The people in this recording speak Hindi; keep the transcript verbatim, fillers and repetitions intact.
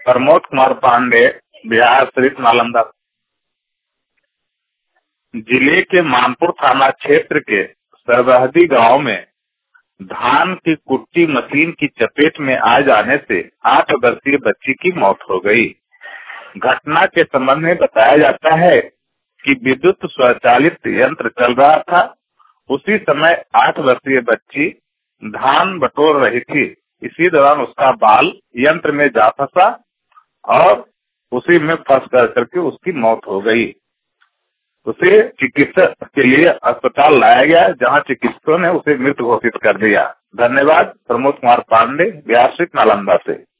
प्रमोद कुमार पांडे, बिहार शरीफ, नालंदा। जिले के मानपुर थाना क्षेत्र के सरहदी गांव में धान की कुट्टी मशीन की चपेट में आ जाने से आठ वर्षीय बच्ची की मौत हो गई। घटना के संबंध में बताया जाता है कि विद्युत स्वचालित यंत्र चल रहा था। उसी समय आठ वर्षीय बच्ची धान बटोर रही थी। इसी दौरान उसका बाल यंत्र में जा फंसा और उसी में फंस कर करके उसकी मौत हो गई। उसे चिकित्सा के लिए अस्पताल लाया गया, जहां चिकित्सकों ने उसे मृत घोषित कर दिया। धन्यवाद। प्रमोद कुमार पांडे, बिहार शरीफ, नालंदा से।